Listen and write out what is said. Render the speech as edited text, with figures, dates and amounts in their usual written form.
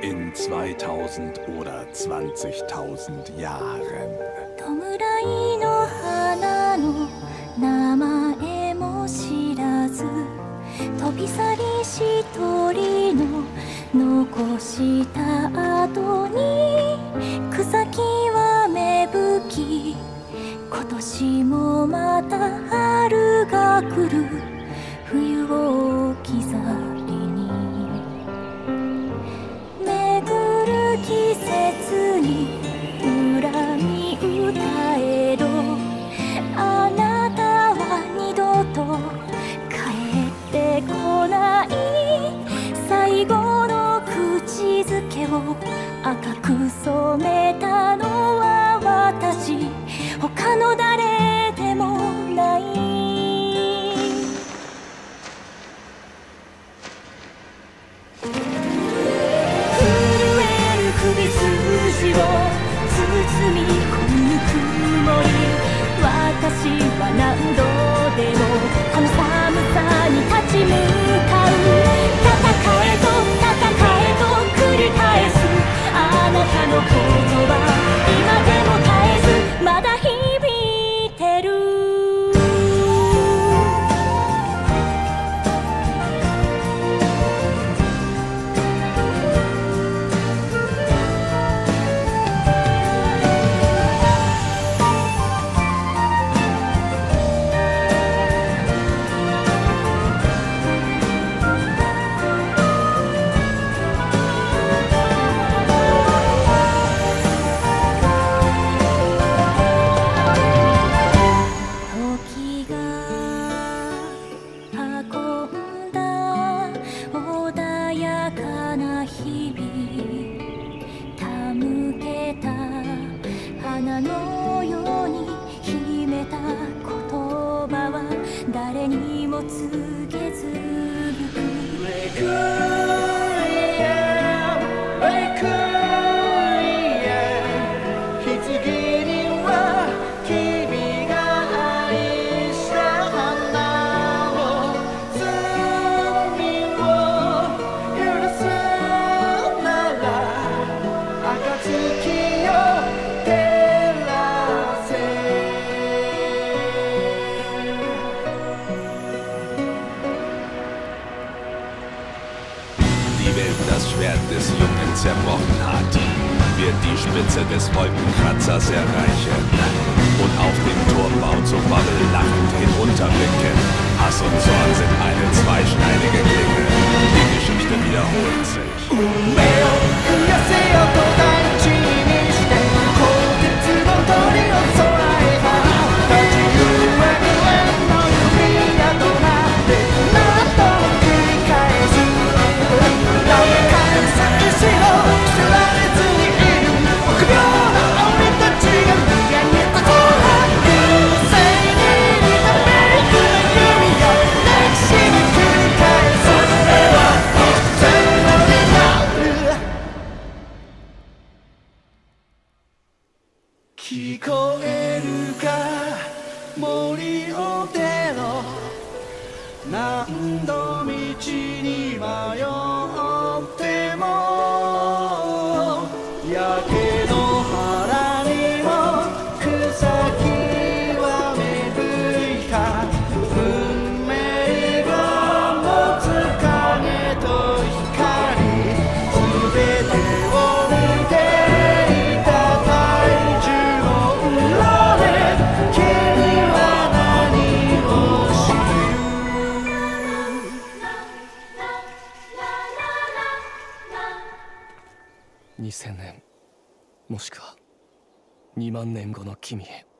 In 2000 oder 20.000 Jahren. 弔いの花の名前も知らず、飛び去りし鳥の残した後に草木は芽吹き、今年もまた春が来る。冬を置き去りに巡る季節に恨み歌えど、あなたは二度と帰ってこない。最後の口づけを赤く染めたのは私、他の誰でもない。震える首筋を包み込む曇り、私は何度でもこの寒さに立ち向かう。戦えと戦えと繰り返すあなたの言葉、今でも絶えずまだ響いてる。花のように秘めた言葉は誰にも告げずゆく。 棺には君が愛した花を、罪を許すなら暁よ照らせ。 Die Welt das Schwert des Jungen zerbrochen hat, wird die Spitze des Wolkenkratzers erreichen und auf den Turmbau zur Bubble lachend hinunterblicken. Hass und Zorn sind eine zweischneidige Klinge, die Geschichte wiederholt sich. 運命を増やせよと大事にして鋼鉄の鳥を空へ舞う。立ち行くは無縁の指輪となって何度も繰り返す。何回先しろ捨てられずにいる臆病な俺たちが見上げた空、流星に似たメイクの弓が歴史に繰り返す。それはゼロになる。聞こえるか森を出ろ、何度道に迷っても焼け野原にも草木は芽吹いた。運命が持つ影と光、全てを見ていた大樹の裏で君は何を知る。 2000年もしくは2万年後の君へ。